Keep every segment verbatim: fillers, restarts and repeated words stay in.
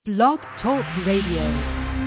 Blog Talk Radio.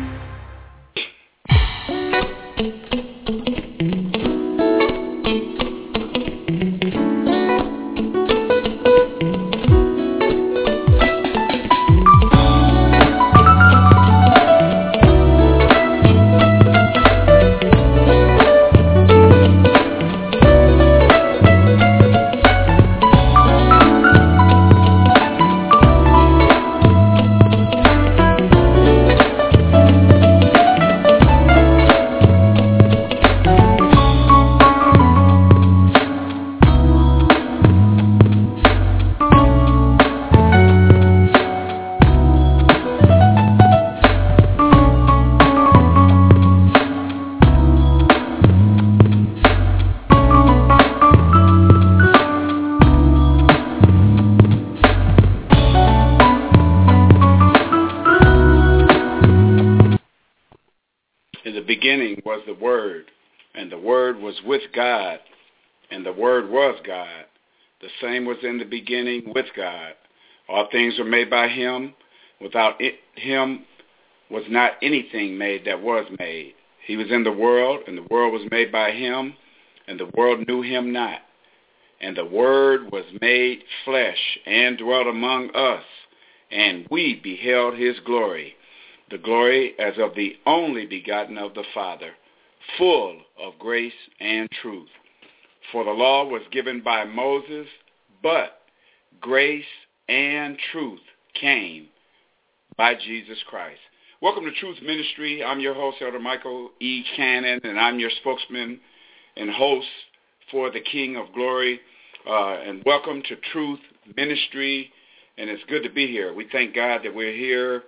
God, and the Word was God. The same was in the beginning with God. All things were made by him. Without it, him was not anything made that was made. He was in the world, and the world was made by him, and the world knew him not. And the Word was made flesh and dwelt among us, and we beheld his glory, the glory as of the only begotten of the Father, full of grace and truth. For the law was given by Moses, but grace and truth came by Jesus Christ. Welcome to Truth Ministry. I'm your host, Elder Michael E. Cannon, and I'm your spokesman and host for the King of Glory. Uh, and welcome to Truth Ministry, and it's good to be here. We thank God that we're here,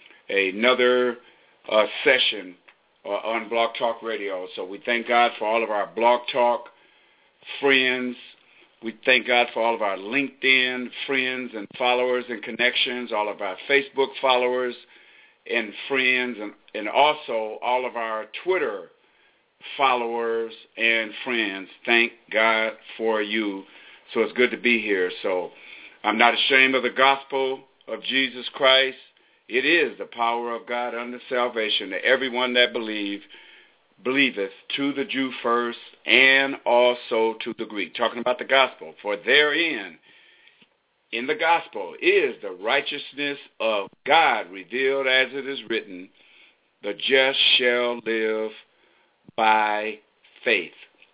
another uh, session Uh, on Blog Talk Radio. So we thank God for all of our Blog Talk friends. We thank God for all of our LinkedIn friends and followers and connections, all of our Facebook followers and friends, and, and also all of our Twitter followers and friends. Thank God for you. So it's good to be here. So I'm not ashamed of the gospel of Jesus Christ. It is the power of God unto salvation to everyone that believe, believeth, to the Jew first, and also to the Greek. Talking about the gospel. For therein, in the gospel, is the righteousness of God revealed, as it is written, the just shall live by faith.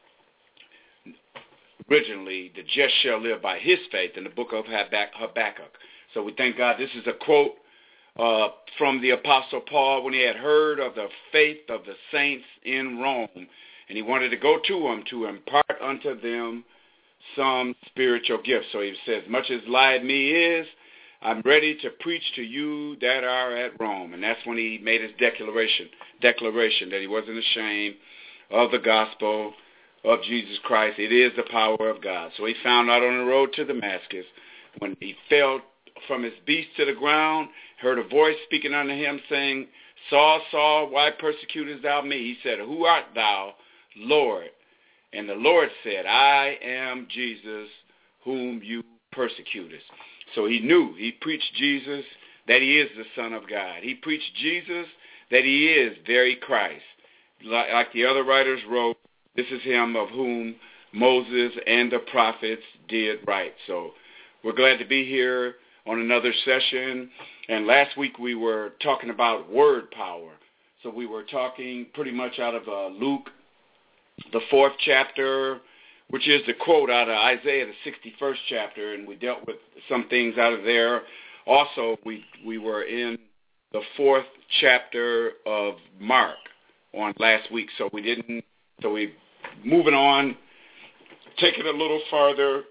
Originally, the just shall live by his faith in the book of Habakkuk. So we thank God. This is a quote Uh, from the Apostle Paul when he had heard of the faith of the saints in Rome, and he wanted to go to them to impart unto them some spiritual gifts. So he says, much as lied me is, I'm ready to preach to you that are at Rome. And that's when he made his declaration, declaration that he wasn't ashamed of the gospel of Jesus Christ. It is the power of God. So he found out on the road to Damascus, when he fell from his beast to the ground, heard a voice speaking unto him, saying, Saul, Saul, why persecutest thou me? He said, Who art thou, Lord? And the Lord said, I am Jesus, whom you persecutest. So he knew. He preached Jesus, that he is the Son of God. He preached Jesus, that he is very Christ. Like, like the other writers wrote, this is him of whom Moses and the prophets did write. So we're glad to be here on another session. And last week we were talking about word power. So we were talking pretty much out of uh, Luke, the fourth chapter, which is the quote out of Isaiah, the sixty-first chapter, and we dealt with some things out of there. Also, we, we were in the fourth chapter of Mark on last week. So we didn't, so we moving on, take it a little farther,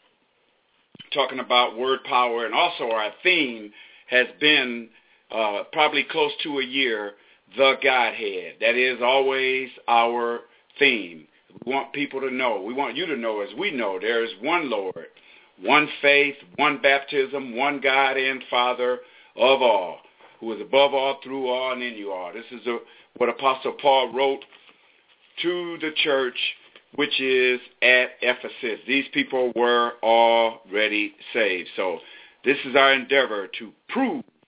talking about word power, and also our theme has been uh, probably close to a year, the Godhead. That is always our theme. We want people to know, we want you to know, as we know, there is one Lord, one faith, one baptism, one God and Father of all, who is above all, through all, and in you all. This is a, what Apostle Paul wrote to the church, which is at Ephesus. These people were already saved. So this is our endeavor to prove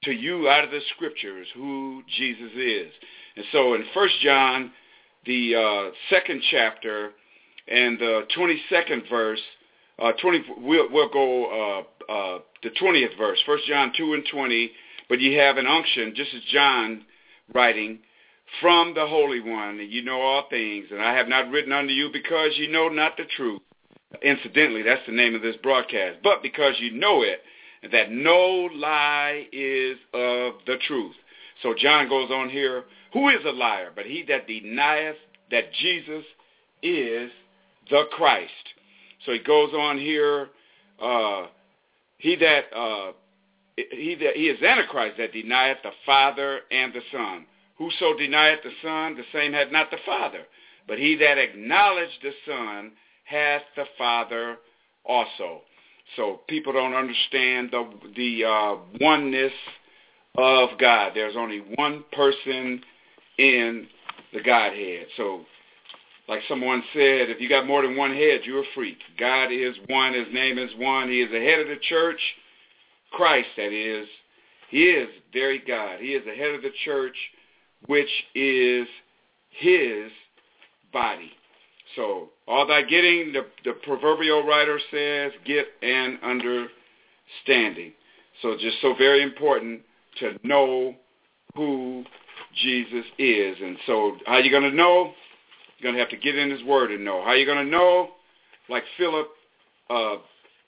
to you out of the scriptures who Jesus is. And so in First John, the uh, second chapter and the twenty-second verse, uh, twenty, we'll, we'll go uh, uh, the twentieth verse, First John two and twenty, but you have an unction, just as John writing, from the Holy One, and you know all things, and I have not written unto you because you know not the truth. Incidentally, that's the name of this broadcast. But because you know it, that no lie is of the truth. So John goes on here, who is a liar? But he that denieth that Jesus is the Christ. So he goes on here, uh, he that uh, he that he is Antichrist that denieth the Father and the Son. Whoso denieth the Son, the same hath not the Father. But he that acknowledged the Son hath the Father also. So people don't understand the the uh, oneness of God. There's only one person in the Godhead. So like someone said, if you got more than one head, you're a freak. God is one. His name is one. He is the head of the church. Christ, that is. He is very God. He is the head of the church, which is his body. So all thy getting, the, the proverbial writer says, get an understanding. So just so very important to know who Jesus is. And so how you going to know? You're going to have to get in his word and know. How you going to know? Like Philip uh,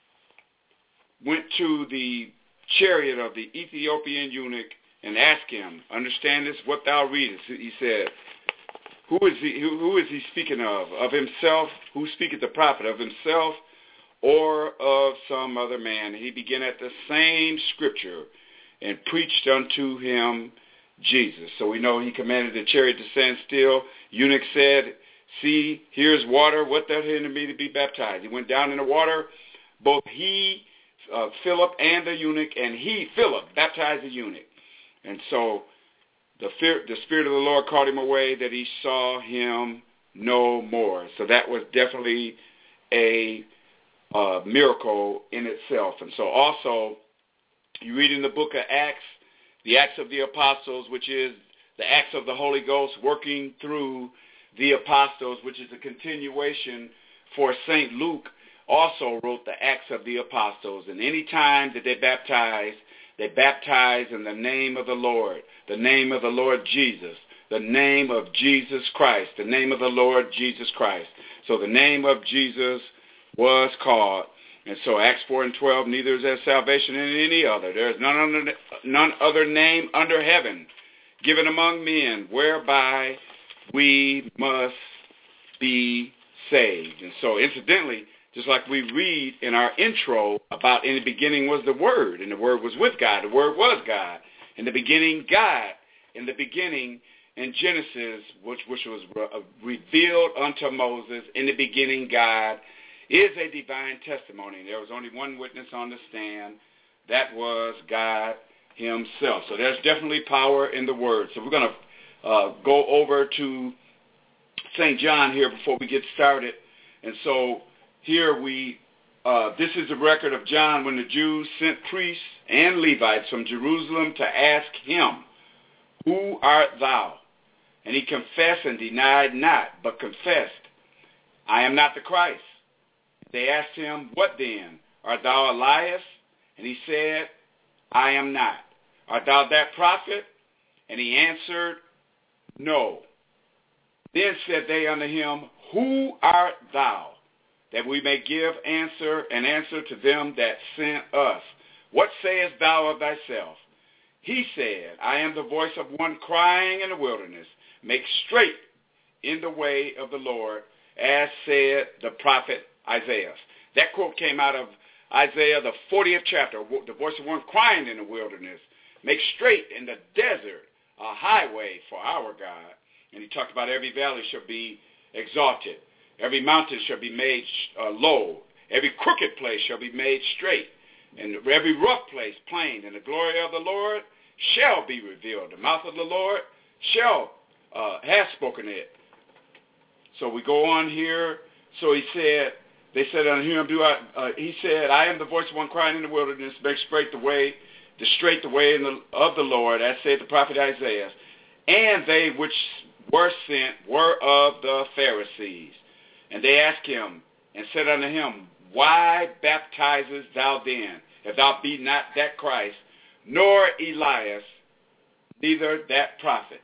went to the chariot of the Ethiopian eunuch and asked him, understand this, what thou readest. He said, who is he, who, who is he speaking of? Of himself? Who speaketh the prophet? Of himself or of some other man? He began at the same scripture and preached unto him Jesus. So we know he commanded the chariot to stand still. Eunuch said, see, here's water. What that hindered me to be baptized? He went down in the water. Both he, uh, Philip, and the eunuch, and he, Philip, baptized the eunuch. And so the, fear, the Spirit of the Lord called him away that he saw him no more. So that was definitely a uh, miracle in itself. And so also, you read in the book of Acts, the Acts of the Apostles, which is the Acts of the Holy Ghost working through the apostles, which is a continuation for Saint Luke, also wrote the Acts of the Apostles. And any time that they baptize, they baptize in the name of the Lord, the name of the Lord Jesus, the name of Jesus Christ, the name of the Lord Jesus Christ. So the name of Jesus was called. And so Acts four and twelve, neither is there salvation in any other. There is none, under, none other name under heaven given among men whereby we must be saved. And so incidentally, just like we read in our intro about in the beginning was the Word, and the Word was with God. The Word was God. In the beginning, God. In the beginning, in Genesis, which, which was re- revealed unto Moses, in the beginning, God, is a divine testimony. There was only one witness on the stand. That was God himself. So there's definitely power in the Word. So we're going to uh, go over to Saint John here before we get started. And so here we, uh, this is a record of John when the Jews sent priests and Levites from Jerusalem to ask him, who art thou? And he confessed and denied not, but confessed, I am not the Christ. They asked him, what then? Art thou Elias? And he said, I am not. Art thou that prophet? And he answered, no. Then said they unto him, who art thou? That we may give answer and answer to them that sent us. What sayest thou of thyself? He said, I am the voice of one crying in the wilderness, make straight in the way of the Lord, as said the prophet Isaiah. That quote came out of Isaiah, the fortieth chapter, the voice of one crying in the wilderness, make straight in the desert a highway for our God. And he talked about every valley shall be exalted. Every mountain shall be made uh, low. Every crooked place shall be made straight. And every rough place plain. And the glory of the Lord shall be revealed. The mouth of the Lord shall, uh, has spoken it. So we go on here. So he said, they said unto him, do I, uh, he said, I am the voice of one crying in the wilderness, make straight the way to straight the way in the, of the Lord, as said the prophet Isaiah. And they which were sent were of the Pharisees. And they asked him, and said unto him, Why baptizest thou then, if thou be not that Christ, nor Elias, neither that prophet?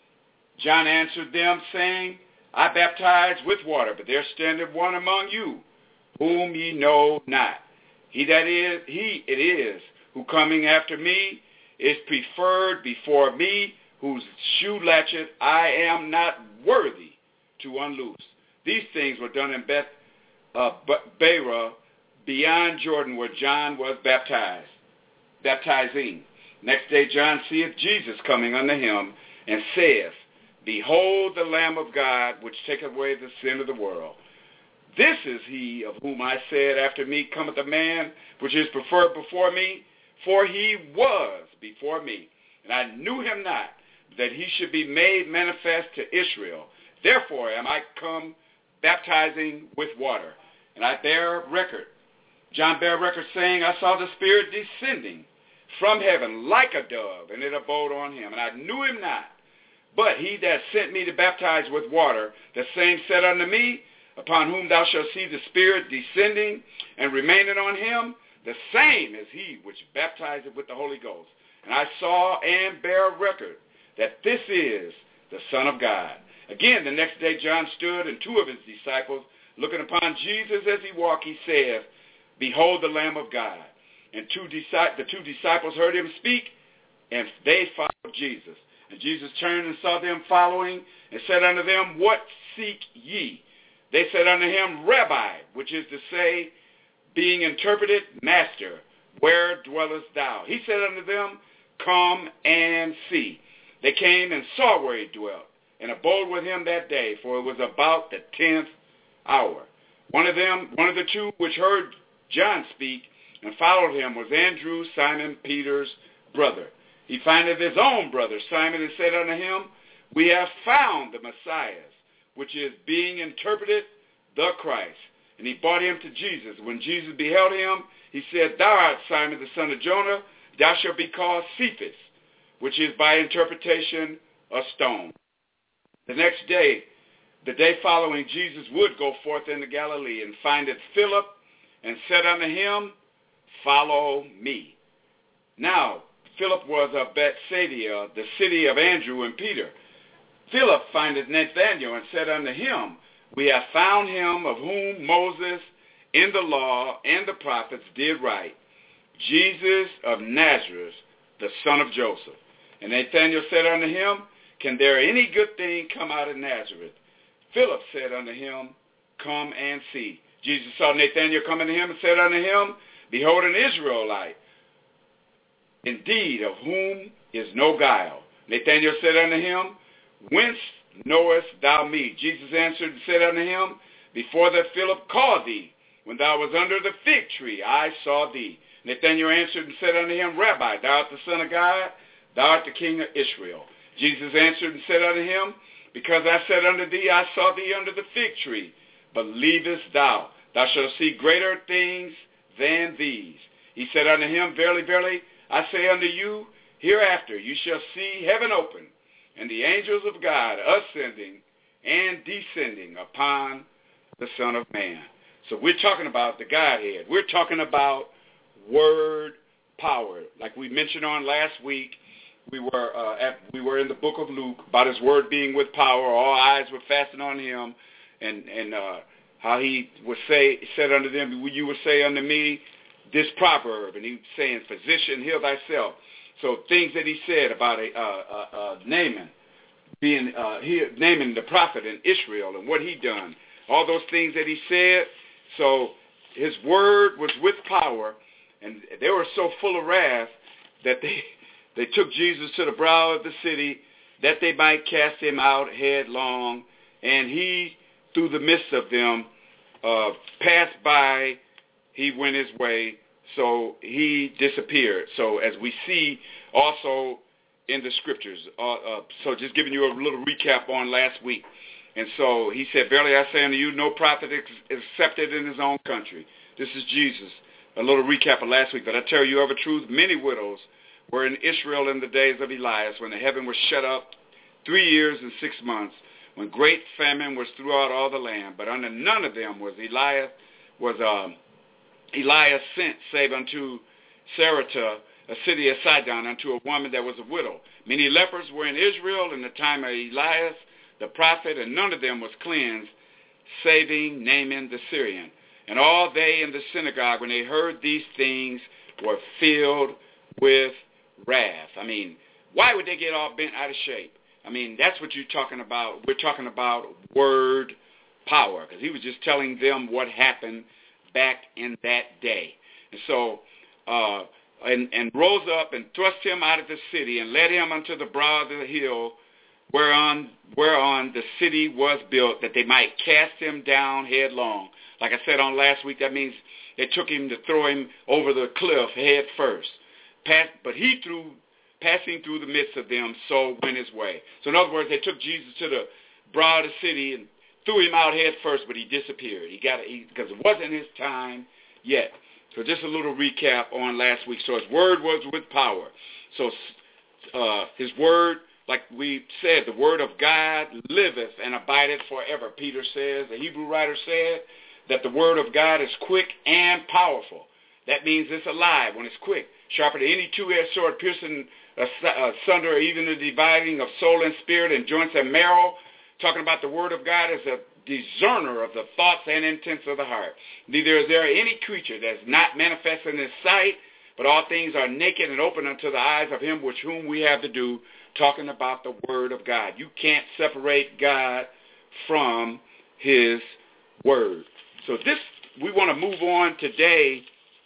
John answered them, saying, I baptize with water, but there standeth one among you, whom ye know not. He that is, he it is, who coming after me is preferred before me, whose shoe latchet I am not worthy to unloose. These things were done in Beth uh, Bera, beyond Jordan, where John was baptized, baptizing. Next day John seeth Jesus coming unto him, and saith, Behold the Lamb of God, which taketh away the sin of the world. This is he of whom I said, After me cometh a man, which is preferred before me, for he was before me, and I knew him not, that he should be made manifest to Israel. Therefore am I come baptizing with water. And I bear record. John bare record, saying, I saw the Spirit descending from heaven like a dove, and it abode on him. And I knew him not. But he that sent me to baptize with water, the same said unto me, Upon whom thou shalt see the Spirit descending and remaining on him, the same is he which baptizeth with the Holy Ghost. And I saw and bear record that this is the Son of God. Again, the next day John stood, and two of his disciples, looking upon Jesus as he walked, he said, Behold the Lamb of God. And two disi- the two disciples heard him speak, and they followed Jesus. And Jesus turned and saw them following, and said unto them, What seek ye? They said unto him, Rabbi, which is to say, being interpreted, Master, where dwellest thou? He said unto them, Come and see. They came and saw where he dwelt, and abode with him that day, for it was about the tenth hour. One of them, one of the two which heard John speak and followed him was Andrew, Simon Peter's brother. He findeth his own brother Simon, and said unto him, We have found the Messiah, which is being interpreted, the Christ. And he brought him to Jesus. When Jesus beheld him, he said, Thou art Simon the son of Jonah, thou shalt be called Cephas, which is by interpretation a stone. The next day, the day following, Jesus would go forth into Galilee, and findeth Philip, and said unto him, Follow me. Now, Philip was of Bethsaida, the city of Andrew and Peter. Philip findeth Nathanael, and said unto him, We have found him of whom Moses in the law and the prophets did write, Jesus of Nazareth, the son of Joseph. And Nathanael said unto him, Can there any good thing come out of Nazareth? Philip said unto him, Come and see. Jesus saw Nathanael coming to him, and said unto him, Behold an Israelite, indeed, of whom is no guile. Nathanael said unto him, Whence knowest thou me? Jesus answered and said unto him, Before that Philip called thee, when thou was under the fig tree, I saw thee. Nathanael answered and said unto him, Rabbi, thou art the Son of God, thou art the King of Israel. Jesus answered and said unto him, Because I said unto thee, I saw thee under the fig tree, believest thou? Thou shalt see greater things than these. He said unto him, Verily, verily, I say unto you, hereafter you shall see heaven open, and the angels of God ascending and descending upon the Son of Man. So we're talking about the Godhead. We're talking about word power. Like we mentioned on last week, we were uh, at, we were in the book of Luke about his word being with power. All eyes were fastened on him, and and uh, how he would say said unto them, you would say unto me this proverb, and he was saying, Physician, heal thyself. So things that he said about a, uh, uh, uh, Naaman, being uh, he, Naaman the prophet in Israel, and what he done, all those things that he said. So his word was with power, and they were so full of wrath that they they took Jesus to the brow of the city that they might cast him out headlong, and he, through the midst of them, uh, passed by. He went his way, so he disappeared. So as we see also in the scriptures, uh, uh, so just giving you a little recap on last week. And so he said, Verily I say unto you, no prophet is accepted in his own country. This is Jesus. A little recap of last week. But I tell you of a truth, many widows were in Israel in the days of Elias, when the heaven was shut up three years and six months, when great famine was throughout all the land. But under none of them was Elias was um, Elias sent, save unto Sarepta, a city of Sidon, unto a woman that was a widow. Many lepers were in Israel in the time of Elias the prophet, and none of them was cleansed, saving Naaman the Syrian. And all they in the synagogue, when they heard these things, were filled with wrath. I mean, why would they get all bent out of shape? I mean, that's what you're talking about. We're talking about word power, because he was just telling them what happened back in that day. And so, uh, and, and rose up and thrust him out of the city and led him unto the brow of the hill whereon, whereon the city was built, that they might cast him down headlong. Like I said on last week, that means they took him to throw him over the cliff head first. Pass, but he threw, passing through the midst of them, so went his way. So in other words, they took Jesus to the brow of the city and threw him out head first, but he disappeared. He got it because it wasn't his time yet. So just a little recap on last week. So his word was with power. So uh, his word, like we said, the word of God liveth and abideth forever. Peter says, the Hebrew writer said, that the word of God is quick and powerful. That means it's alive when it's quick. Sharper than any two-edged sword, piercing asunder even the dividing of soul and spirit and joints and marrow. Talking about the word of God as a discerner of the thoughts and intents of the heart. Neither is there any creature that is not manifest in his sight, but all things are naked and open unto the eyes of him which whom we have to do. Talking about the word of God. You can't separate God from his word. So this, we want to move on today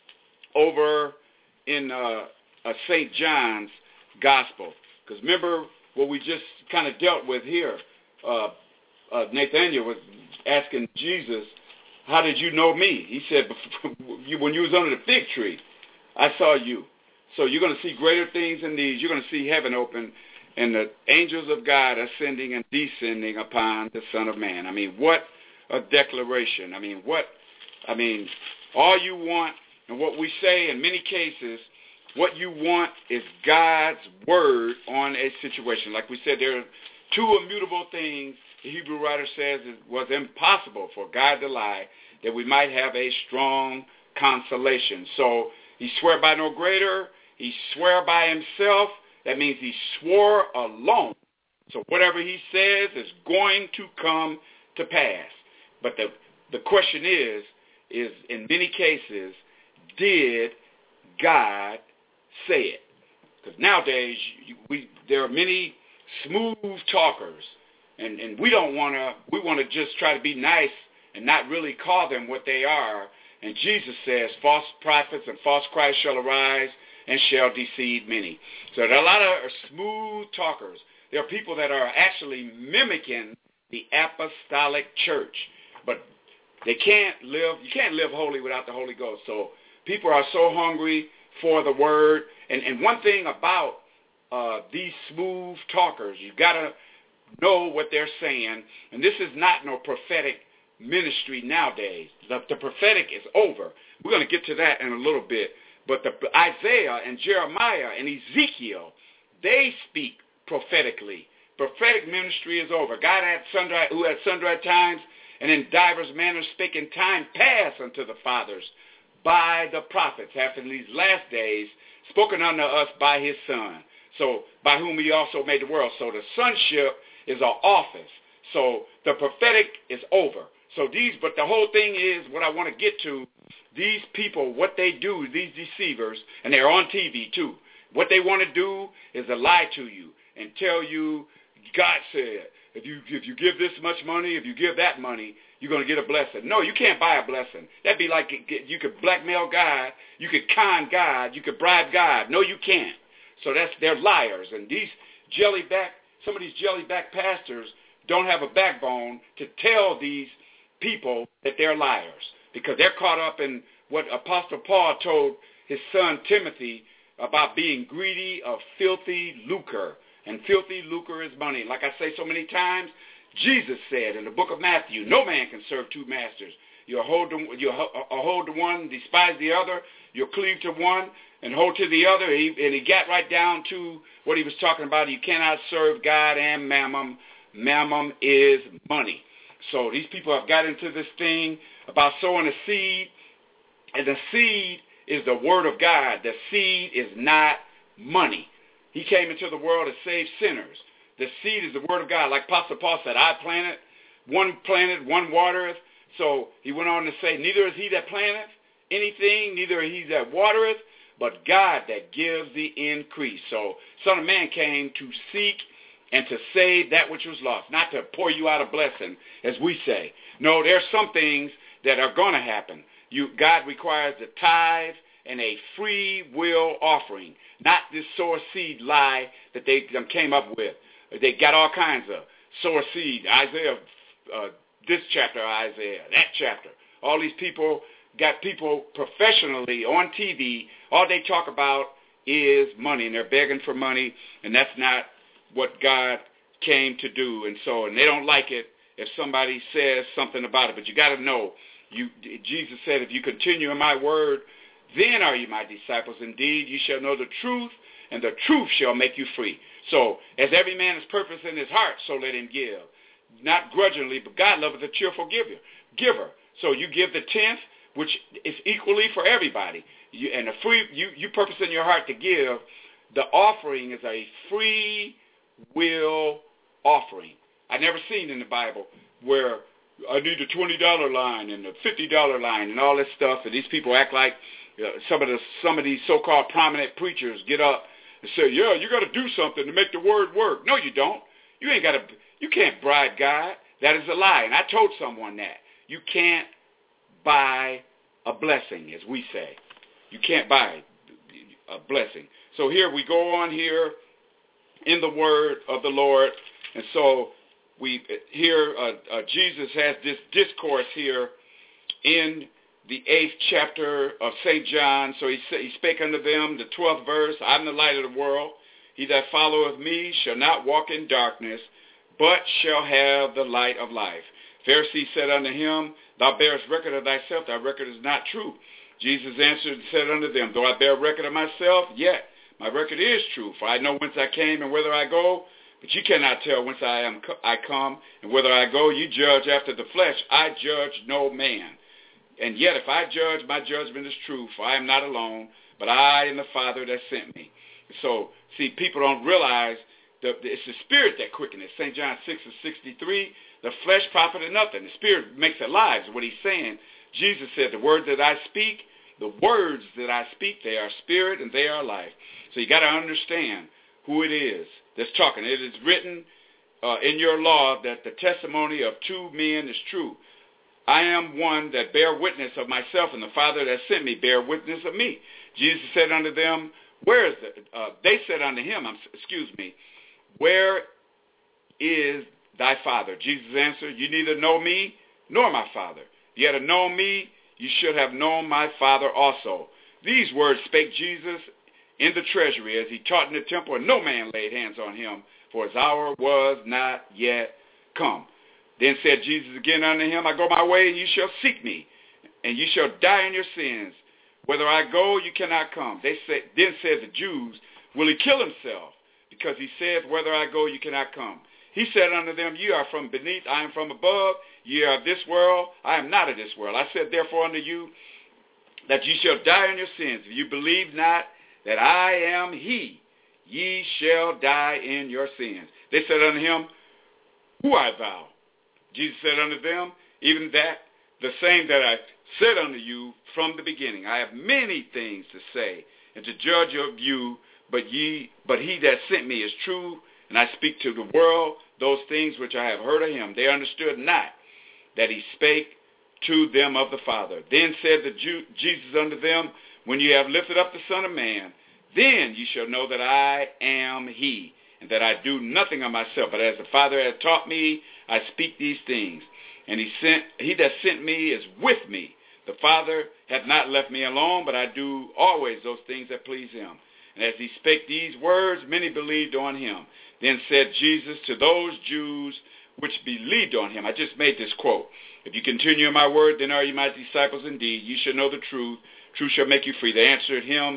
over in uh, uh, Saint John's Gospel. Because remember what we just kind of dealt with here. Uh, uh, Nathaniel was asking Jesus, how did you know me? He said, when you was under the fig tree, I saw you. So you're going to see greater things than these. You're going to see heaven open and the angels of God ascending and descending upon the Son of Man. I mean, what a declaration. I mean, what, I mean, all you want, and what we say in many cases, what you want is God's word on a situation. Like we said, there are two immutable things the Hebrew writer says it was impossible for God to lie, that we might have a strong consolation. So he swore by no greater. He swore by himself. That means he swore alone. So whatever he says is going to come to pass. But the the question is, is in many cases, did God say it? Because nowadays, we there are many smooth talkers, and, and we don't want to, we want to just try to be nice and not really call them what they are. And Jesus says, false prophets and false Christ shall arise and shall deceive many. So there are a lot of smooth talkers. There are people that are actually mimicking the apostolic church, but they can't live, you can't live holy without the Holy Ghost. So people are so hungry for the word. And, and one thing about uh, these smooth talkers, you got to know what they're saying. And this is not no prophetic ministry nowadays. The, the prophetic is over. We're going to get to that in a little bit. But the Isaiah and Jeremiah and Ezekiel, they speak prophetically. Prophetic ministry is over. God had sundry, who at sundry times and in divers manners spake in time past unto the fathers by the prophets, hath in these last days spoken unto us by his Son. So by whom he also made the world. So the sonship is an office. So the prophetic is over. So these, but the whole thing is what I want to get to. These people, what they do, these deceivers, and they're on T V too. What they want to do is to lie to you and tell you, God said, if you if you give this much money, if you give that money, you're going to get a blessing. No, you can't buy a blessing. That'd be like you could blackmail God, you could con God, you could bribe God. No, you can't. So that's they're liars. And these jellyback, some of these jellyback pastors don't have a backbone to tell these people that they're liars, because they're caught up in what Apostle Paul told his son Timothy about being greedy of filthy lucre. And filthy lucre is money. Like I say so many times, Jesus said in the book of Matthew, no man can serve two masters. You'll hold to, you'll hold to one, despise the other. You'll cleave to one and hold to the other. He, and he got right down to what he was talking about. You cannot serve God and mammon. Mammon is money. So these people have got into this thing about sowing a seed, and the seed is the word of God. The seed is not money. He came into the world to save sinners. The seed is the word of God. Like Apostle Paul said, I planted, one planted, one watereth. So he went on to say, neither is he that planteth anything, neither is he that watereth, but God that gives the increase. So Son of Man came to seek and to save that which was lost, not to pour you out a blessing, as we say. No, there's some things that are going to happen. You, God requires a tithe and a free will offering, not this sow a seed lie that they came up with. They got all kinds of sow a seed, Isaiah, uh, this chapter, Isaiah, that chapter. All these people got people professionally on T V. All they talk about is money, and they're begging for money, and that's not what God came to do. And so, and they don't like it if somebody says something about it. But you got to know, you Jesus said, if you continue in my word, then are you my disciples. Indeed, you shall know the truth, and the truth shall make you free. So, as every man is purpose in his heart, so let him give. Not grudgingly, but God loveth a cheerful giver. Giver. So you give the tenth, which is equally for everybody. You, and a free, you, you purpose in your heart to give. The offering is a free will offering. I never seen in the Bible where I need a twenty dollar line and a fifty dollar line and all this stuff. And these people act like uh, some of the some of these so-called prominent preachers get up and say, yeah, you got to do something to make the word work. No, you don't. You ain't got to. You can't bribe God. That is a lie. And I told someone that. You can't buy a blessing, as we say. You can't buy a blessing. So here we go on here in the word of the Lord. And so we here uh, uh, Jesus has this discourse here in the eighth chapter of Saint John. So he, he spake unto them, the twelfth verse, I'm the light of the world. He that followeth me shall not walk in darkness, but shall have the light of life. Pharisee said unto him, thou bearest record of thyself, thy record is not true. Jesus answered and said unto them, though I bear record of myself, yet my record is true, for I know whence I came and whither I go, but you cannot tell whence I am I come and whither I go. You judge after the flesh. I judge no man. And yet if I judge, my judgment is true, for I am not alone, but I and the Father that sent me. So, see, people don't realize that it's the Spirit that quickeneth. Saint John six and sixty-three, the flesh profiteth nothing. The Spirit makes alive, is what he's saying. Jesus said, the words that I speak, the words that I speak, they are spirit and they are life. So you got to understand who it is that's talking. It is written uh, in your law that the testimony of two men is true. I am one that bear witness of myself, and the Father that sent me bear witness of me. Jesus said unto them, where is the, uh, they said unto him, um, excuse me, where is thy Father? Jesus answered, you neither know me nor my Father. If you had known me, you should have known my Father also. These words spake Jesus in the treasury as he taught in the temple, and no man laid hands on him, for his hour was not yet come. Then said Jesus again unto him, I go my way, and you shall seek me, and you shall die in your sins. Whither I go, you cannot come. They said, then said the Jews, will he kill himself? Because he saith, whither I go, you cannot come. He said unto them, ye are from beneath, I am from above. Ye are of this world, I am not of this world. I said therefore unto you, that ye shall die in your sins. If you believe not that I am he, ye shall die in your sins. They said unto him, who art thou? Jesus said unto them, even that, the same that I said unto you from the beginning. I have many things to say and to judge of you, but ye, but he that sent me is true, and I speak to the world those things which I have heard of him. They understood not that he spake to them of the Father. Then said the Jew, Jesus unto them, when ye have lifted up the Son of Man, then ye shall know that I am he, and that I do nothing of myself, but as the Father hath taught me, I speak these things. And he sent he that sent me is with me. The Father hath not left me alone, but I do always those things that please him. And as he spake these words, many believed on him. Then said Jesus to those Jews which believed on him. I just made this quote. If you continue in my word, then are you my disciples indeed. You shall know the truth. Truth shall make you free. They answered him,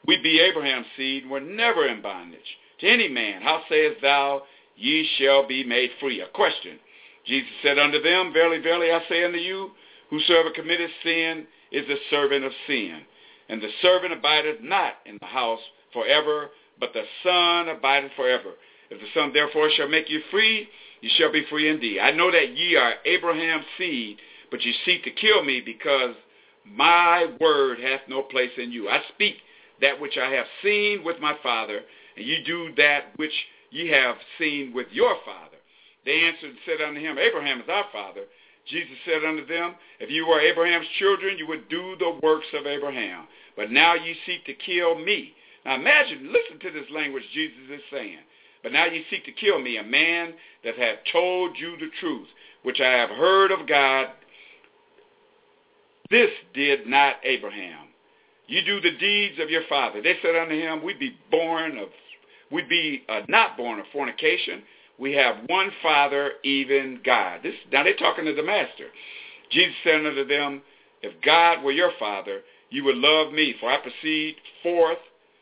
We be Abraham's seed and were never in bondage to any man. How sayest thou, ye shall be made free? A question. Jesus said unto them, Verily, verily, I say unto you, whosoever committeth sin is the servant of sin. And the servant abideth not in the house forever, but the Son abideth forever. If the Son therefore shall make you free, you shall be free indeed. I know that ye are Abraham's seed, but ye seek to kill me, because my word hath no place in you. I speak that which I have seen with my Father, and ye do that which ye have seen with your father. They answered and said unto him, Abraham is our father. Jesus said unto them, If you were Abraham's children, you would do the works of Abraham. But now ye seek to kill me. Now imagine, listen to this language Jesus is saying. But now ye seek to kill me, a man that hath told you the truth, which I have heard of God. This did not Abraham. You do the deeds of your father. They said unto him, We be born of, we be uh, not born of fornication. We have one Father, even God. This, now they're talking to the Master. Jesus said unto them, If God were your Father, you would love me, for I proceed forth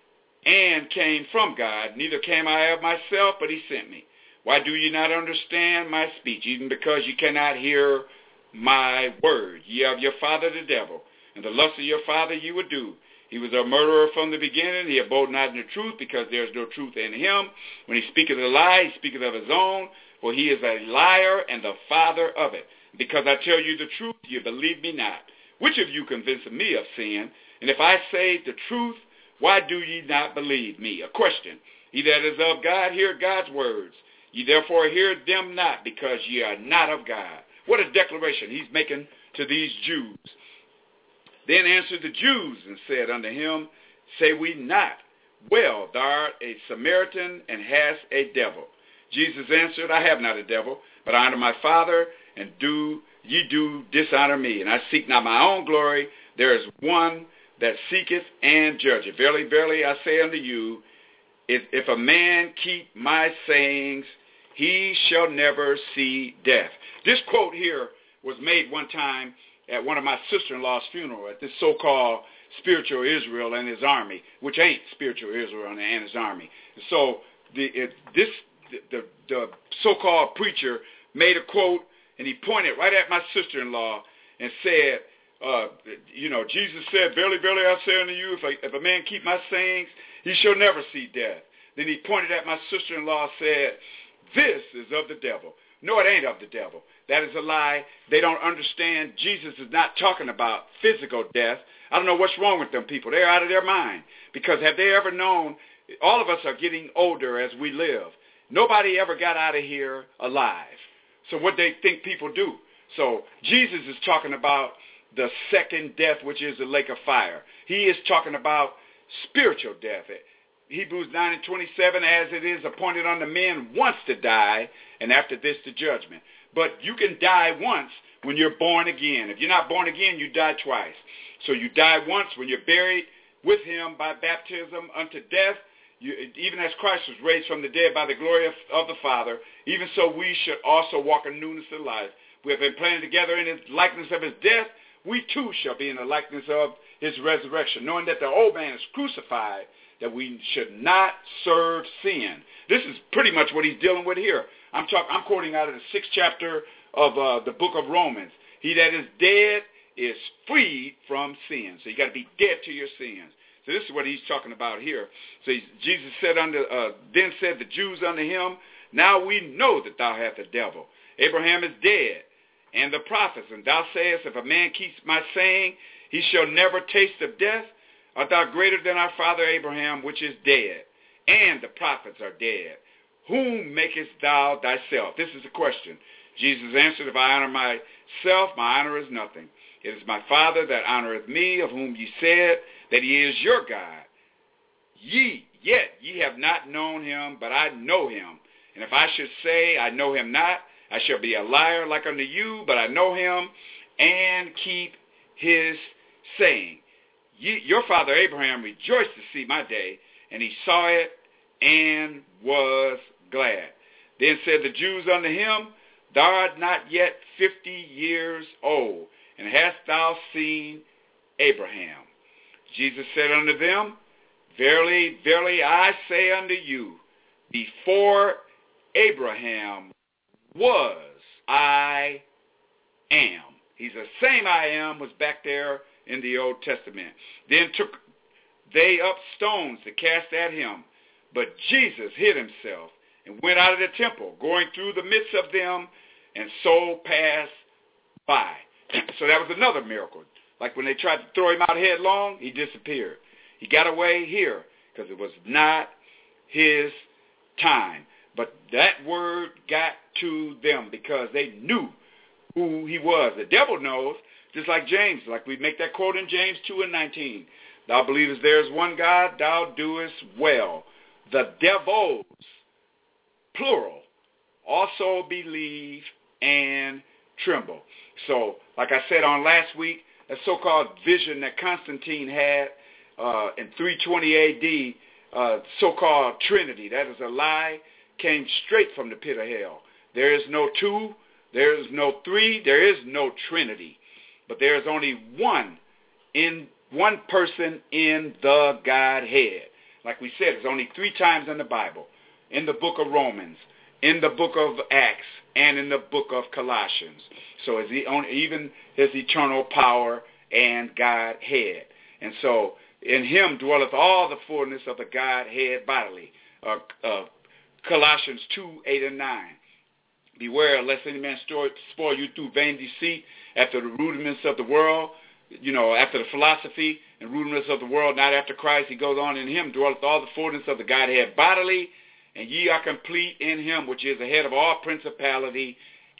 and came from God. Neither came I of myself, but he sent me. Why do ye not understand my speech, even because you cannot hear my word? Ye are of your father the devil, and the lust of your father you would do. He was a murderer from the beginning. He abode not in the truth, because there is no truth in him. When he speaketh a lie, he speaketh of his own, for he is a liar and the father of it. Because I tell you the truth, you believe me not. Which of you convinceth me of sin? And if I say the truth, why do ye not believe me? A question. He that is of God, hear God's words. Ye therefore hear them not, because ye are not of God. What a declaration he's making to these Jews. Then answered the Jews and said unto him, Say we not, Well, thou art a Samaritan, and hast a devil. Jesus answered, I have not a devil, but I honor my Father, and do ye do dishonor me. And I seek not my own glory. There is one that seeketh and judgeth. Verily, verily, I say unto you, if, if a man keep my sayings, he shall never see death. This quote here was made one time at one of my sister-in-law's funeral, at this so-called spiritual Israel and his army, which ain't spiritual Israel and his army. So the it, this the, the, the so-called preacher made a quote, and he pointed right at my sister-in-law and said, uh, you know, Jesus said, Verily, verily, I say unto you, if a, if a man keep my sayings, he shall never see death. Then he pointed at my sister-in-law and said, This is of the devil. No, it ain't of the devil. That is a lie. They don't understand. Jesus is not talking about physical death. I don't know what's wrong with them people. They're out of their mind. Because have they ever known, all of us are getting older as we live. Nobody ever got out of here alive. So what they think people do. So Jesus is talking about the second death, which is the lake of fire. He is talking about spiritual death. Hebrews nine and twenty-seven, as it is appointed unto men once to die, and after this the judgment. But you can die once when you're born again. If you're not born again, you die twice. So you die once when you're buried with him by baptism unto death. You, even as Christ was raised from the dead by the glory of, of the Father, even so we should also walk in newness of life. We have been planted together in his likeness of his death. We too shall be in the likeness of his resurrection, knowing that the old man is crucified, that we should not serve sin. This is pretty much what he's dealing with here. I'm talking. I'm quoting out of the sixth chapter of uh, the book of Romans. He that is dead is freed from sin. So you got to be dead to your sins. So this is what he's talking about here. So he's, Jesus said unto, uh, then said the Jews unto him, Now we know that thou hast a devil. Abraham is dead, and the prophets, and thou sayest, If a man keeps my saying, he shall never taste of death. Art thou greater than our father Abraham, which is dead, and the prophets are dead? Whom makest thou thyself? This is the question. Jesus answered, If I honor myself, my honor is nothing. It is my Father that honoreth me, of whom ye said that he is your God. Ye, yet ye have not known him, but I know him. And if I should say I know him not, I shall be a liar like unto you, but I know him, and keep his saying. Ye, your father Abraham rejoiced to see my day, and he saw it and was glad. Then said the Jews unto him, Thou art not yet fifty years old, and hast thou seen Abraham? Jesus said unto them, Verily, verily, I say unto you, before Abraham was, I am. He's the same I am was back there in the Old Testament. Then took they up stones to cast at him, but Jesus hid himself and went out of the temple, going through the midst of them, and so passed by. So that was another miracle. Like when they tried to throw him out headlong, he disappeared. He got away here because it was not his time. But that word got to them because they knew who he was. The devil knows, just like James, like we make that quote in James two and nineteen. Thou believest there is one God, thou doest well. The devils, plural, also believe and tremble. So, like I said on last week, that so-called vision that Constantine had uh, in three twenty A D, uh, so-called Trinity, that is a lie, came straight from the pit of hell. There is no two, there is no three, there is no Trinity. But there is only one in one person in the Godhead. Like we said, it's only three times in the Bible, in the book of Romans, in the book of Acts, and in the book of Colossians. So is he on, even his eternal power and Godhead. And so in him dwelleth all the fullness of the Godhead bodily. Uh, uh, Colossians two, eight and nine. Beware lest any man spoil you through vain deceit after the rudiments of the world, you know, after the philosophy and rudiments of the world, not after Christ. He goes on, in him dwelleth all the fullness of the Godhead bodily, and ye are complete in him, which is the head of all principality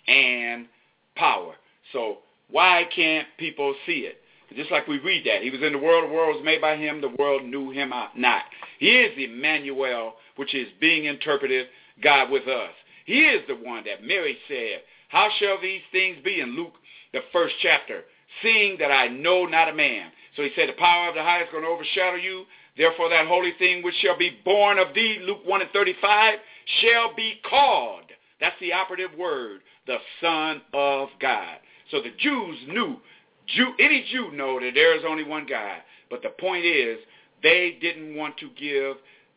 and power. So why can't people see it? Just like we read that. He was in the world, the world was made by him, the world knew him not. He is Emmanuel, which is being interpreted, God with us. He is the one that Mary said, how shall these things be, in Luke, the first chapter, seeing that I know not a man. So he said, the power of the highest is going to overshadow you. Therefore that holy thing which shall be born of thee, Luke one and thirty-five, shall be called, that's the operative word, the Son of God. So the Jews knew, Jew, any Jew know that there is only one God. But the point is, they didn't want to give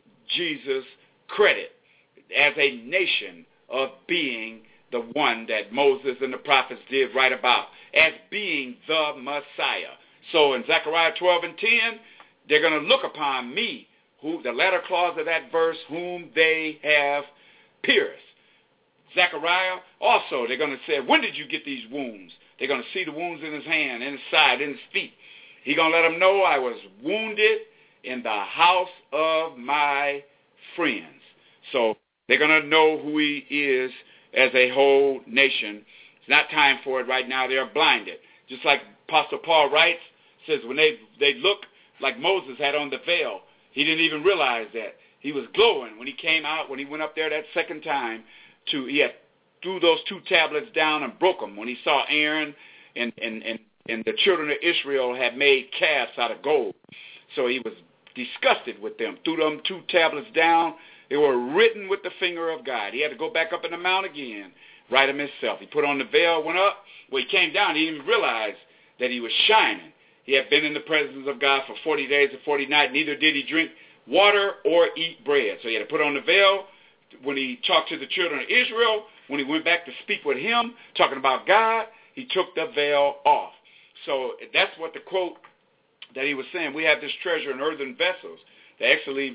Jesus credit as a nation of being the one that Moses and the prophets did write about, as being the Messiah. So in Zechariah twelve and ten, they're going to look upon me, who the latter clause of that verse, whom they have pierced. Zechariah, also, they're going to say, when did you get these wounds? They're going to see the wounds in his hand, in his side, in his feet. He's going to let them know I was wounded in the house of my friends. So they're going to know who he is as a whole nation. It's not time for it right now. They're blinded. Just like Apostle Paul writes, says when they, they look like Moses had on the veil, he didn't even realize that. He was glowing when he came out, when he went up there that second time. To He had threw those two tablets down and broke them when he saw Aaron and, and, and, and the children of Israel had made calves out of gold. So he was disgusted with them, threw them two tablets down. They were written with the finger of God. He had to go back up in the mount again, write them himself. He put on the veil, went up. When he came down, he didn't even realize that he was shining. He had been in the presence of God for forty days and forty nights. Neither did he drink water or eat bread. So he had to put on the veil. When he talked to the children of Israel, when he went back to speak with him, talking about God, he took the veil off. So that's what the quote that he was saying. We have this treasure in earthen vessels. The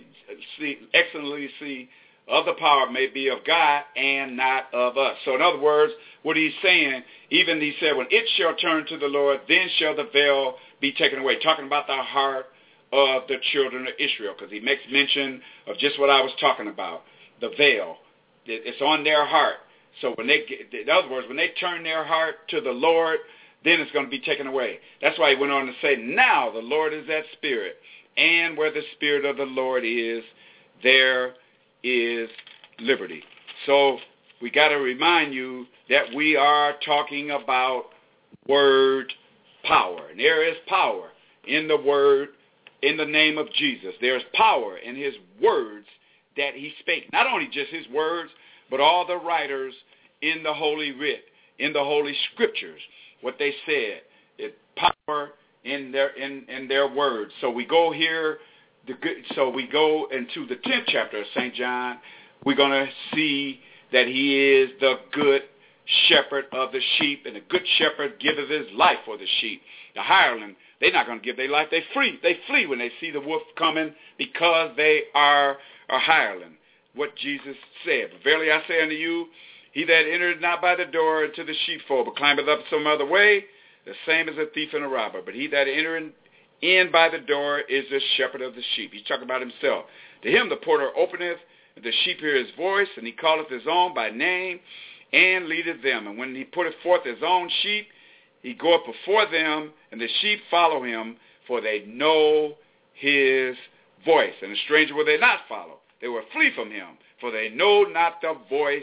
excellency of the power may be of God and not of us. So in other words, what he's saying, even he said, when it shall turn to the Lord, then shall the veil be taken away. Talking about the heart of the children of Israel, because he makes mention of just what I was talking about, the veil. It's on their heart. So when they, in other words, when they turn their heart to the Lord, then it's going to be taken away. That's why he went on to say, now the Lord is that Spirit, and where the Spirit of the Lord is, there is liberty. So we got to remind you that we are talking about word power. And there is power in the word, in the name of Jesus. There's power in his words that he spake. Not only just his words, but all the writers in the Holy Writ, in the Holy Scriptures, what they said. It power in their in, in their words. So we go here the good, so we go into the tenth chapter of Saint John. We're going to see that he is the good shepherd of the sheep, and the good shepherd giveth his life for the sheep. The hireling, they're not going to give their life. They flee. They flee when they see the wolf coming because they are a hireling. What Jesus said, but verily I say unto you, he that entereth not by the door into the sheepfold, but climbeth up some other way, the same as a thief and a robber. But he that entereth in by the door is the shepherd of the sheep. He's talking about himself. To him the porter openeth, and the sheep hear his voice, and he calleth his own by name, and leadeth them. And when he putteth forth his own sheep, he goeth before them, and the sheep follow him, for they know his voice. And the stranger will they not follow. They will flee from him, for they know not the voice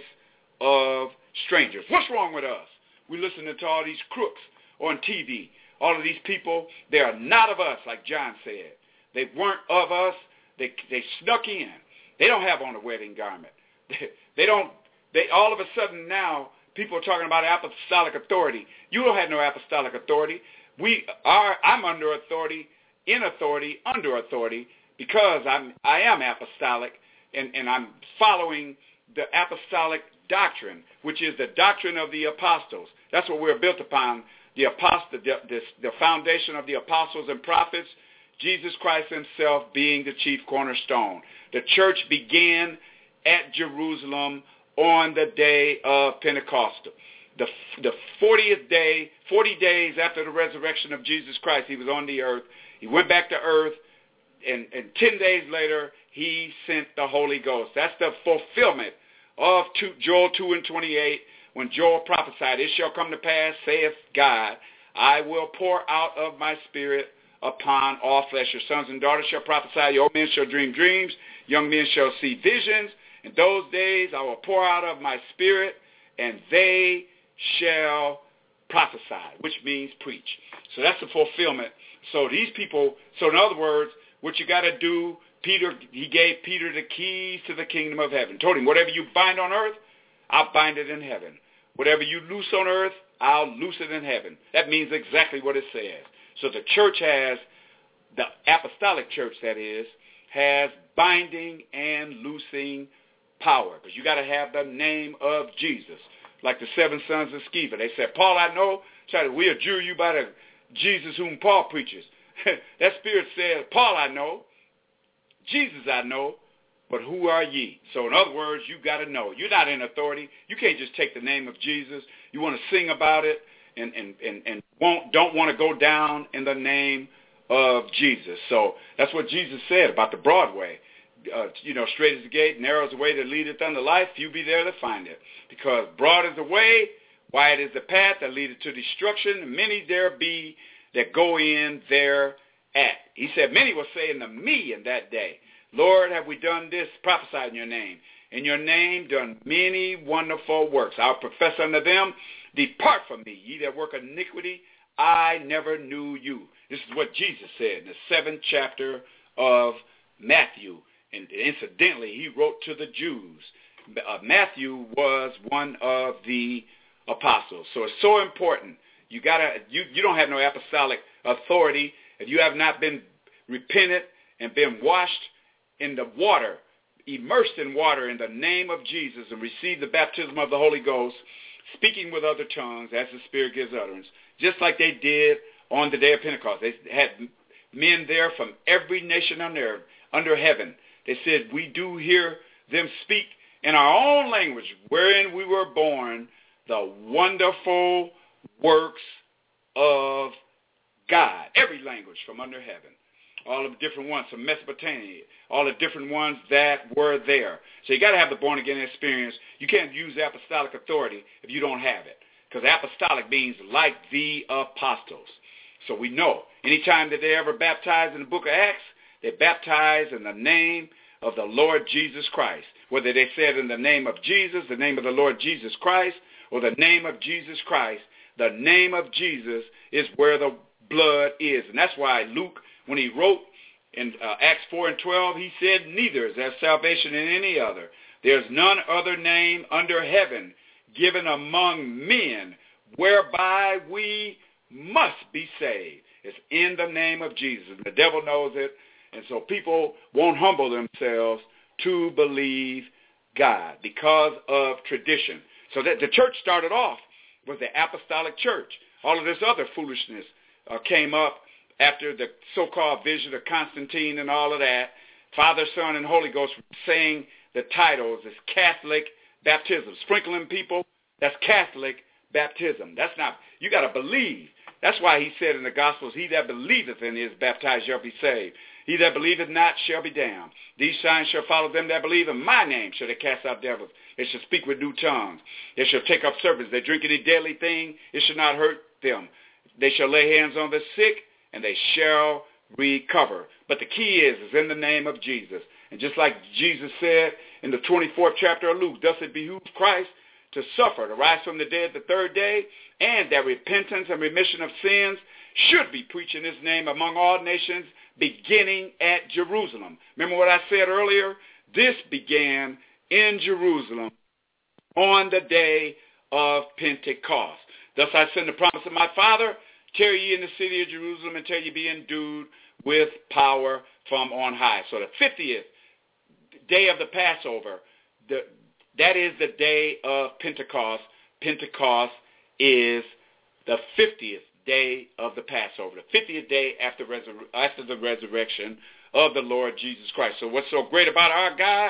of strangers. What's wrong with us? We listen to all these crooks on T V. All of these people, they are not of us, like John said. They weren't of us. They they snuck in. They don't have on a wedding garment. They, they don't. They all of a sudden now people are talking about apostolic authority. You don't have no apostolic authority. We are. I'm under authority, in authority, under authority, because I'm I am apostolic, and and I'm following the apostolic doctrine, which is the doctrine of the apostles. That's what we're built upon. The apostle, the, the, the foundation of the apostles and prophets, Jesus Christ himself being the chief cornerstone. The church began at Jerusalem on the day of Pentecost. The, the fortieth day, forty days after the resurrection of Jesus Christ, he was on the earth. He went back to earth, and, and ten days later, he sent the Holy Ghost. That's the fulfillment of two, Joel two and twenty-eight, when Joel prophesied, it shall come to pass, saith God, I will pour out of my spirit upon all flesh. Your sons and daughters shall prophesy, your old men shall dream dreams, young men shall see visions. In those days I will pour out of my spirit, and they shall prophesy, which means preach. So that's the fulfillment. So these people, so in other words, what you got to do, Peter, he gave Peter the keys to the kingdom of heaven. Told him, whatever you bind on earth, I'll bind it in heaven. Whatever you loose on earth, I'll loose it in heaven. That means exactly what it says. So the church has, the apostolic church that is, has binding and loosing power. Because you got to have the name of Jesus. Like the seven sons of Sceva. They said, Paul I know, we adjure you by the Jesus whom Paul preaches. That spirit said, Paul I know, Jesus I know, but who are ye? So in other words, you got to know. You're not in authority. You can't just take the name of Jesus. You want to sing about it and, and, and, and won't, don't want to go down in the name of Jesus. So that's what Jesus said about the broad way. Uh, you know, straight is the gate, narrow is the way that leadeth unto life. Few be there to find it. Because broad is the way, wide is the path that leadeth to destruction, and many there be that go in thereat. He said, many will say unto me in that day, Lord, have we done this, prophesied in your name, in your name done many wonderful works. I'll profess unto them, depart from me, ye that work iniquity, I never knew you. This is what Jesus said in the seventh chapter of Matthew. And incidentally, he wrote to the Jews. Uh, Matthew was one of the apostles. So it's so important. You gotta, you, you don't have no apostolic authority if you have not been repentant and been washed in the water, immersed in water in the name of Jesus, and received the baptism of the Holy Ghost, speaking with other tongues as the Spirit gives utterance, just like they did on the day of Pentecost. They had men there from every nation under, under heaven. They said, we do hear them speak in our own language, wherein we were born, the wonderful works of God. Every language from under heaven. All of the different ones from Mesopotamia. All the different ones that were there. So you got to have the born-again experience. You can't use apostolic authority if you don't have it. Because apostolic means like the apostles. So we know. Anytime that they ever baptized in the book of Acts, they baptized in the name of the Lord Jesus Christ. Whether they said in the name of Jesus, the name of the Lord Jesus Christ, or the name of Jesus Christ, the name of Jesus is where the blood is. And that's why Luke, when he wrote in uh, Acts four and twelve, he said, neither is there salvation in any other. There's none other name under heaven given among men whereby we must be saved. It's in the name of Jesus. The devil knows it, And so people won't humble themselves to believe God because of tradition. So that the church started off with the apostolic church. All of this other foolishness uh, came up after the so-called vision of Constantine and all of that. Father, Son, and Holy Ghost saying the titles as Catholic baptism. Sprinkling people, that's Catholic baptism. That's not, you got to believe. That's why he said in the Gospels, he that believeth and is baptized shall be saved. He that believeth not shall be damned. These signs shall follow them that believe. In my name shall they cast out devils. They shall speak with new tongues. They shall take up serpents. They drink any deadly thing. It shall not hurt them. They shall lay hands on the sick, and they shall recover. But the key is, is in the name of Jesus. And just like Jesus said in the twenty-fourth chapter of Luke, thus it behooved Christ to suffer, to rise from the dead the third day, and that repentance and remission of sins should be preached in his name among all nations, beginning at Jerusalem. Remember what I said earlier? This began in Jerusalem on the day of Pentecost. Thus I send the promise of my Father, tarry ye in the city of Jerusalem until ye be endued with power from on high. So the fiftieth day of the Passover, the, that is the day of Pentecost. Pentecost is the fiftieth day of the Passover, the fiftieth day after, resur- after the resurrection of the Lord Jesus Christ. So what's so great about our God?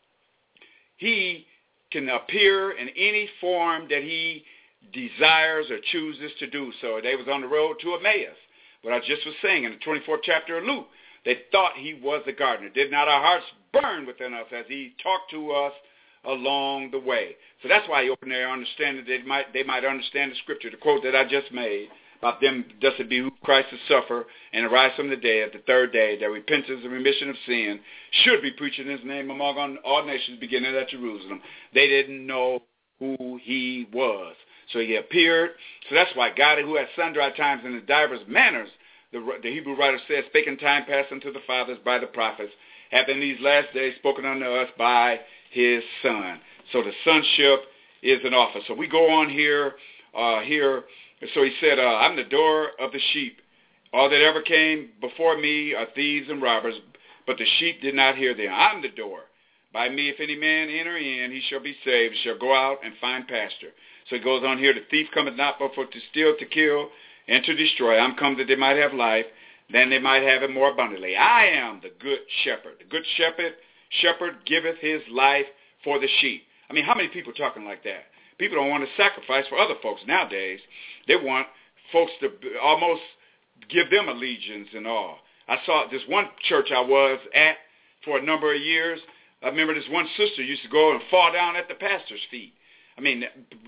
He can appear in any form that he desires or chooses to do so. They was on the road to Emmaus. What I just was saying in the twenty-fourth chapter of Luke, they thought he was the gardener. Did not our hearts burn within us as he talked to us along the way? So that's why he opened their understanding. They might, they might understand the scripture, the quote that I just made, about them, thus it behoove Christ to suffer and arise from the dead the third day, that repentance and remission of sin should be preached in his name among all nations, beginning at Jerusalem. They didn't know who he was. So he appeared. So that's why God, who at sundry times and in divers manners, the, the Hebrew writer says, spake in time past unto the fathers by the prophets, hath in these last days spoken unto us by his Son. So the sonship is an office. So we go on here, uh, here. So he said, uh, I'm the door of the sheep. All that ever came before me are thieves and robbers, but the sheep did not hear them. I'm the door. By me, if any man enter in, he shall be saved, shall go out and find pasture. So he goes on here, the thief cometh not but for to steal, to kill, and to destroy. I'm come that they might have life, then they might have it more abundantly. I am the good shepherd. The good shepherd, shepherd giveth his life for the sheep. I mean, how many people are talking like that? People don't want to sacrifice for other folks nowadays. They want folks to almost give them allegiance and all. I saw this one church I was at for a number of years. I remember this one sister used to go and fall down at the pastor's feet. I mean,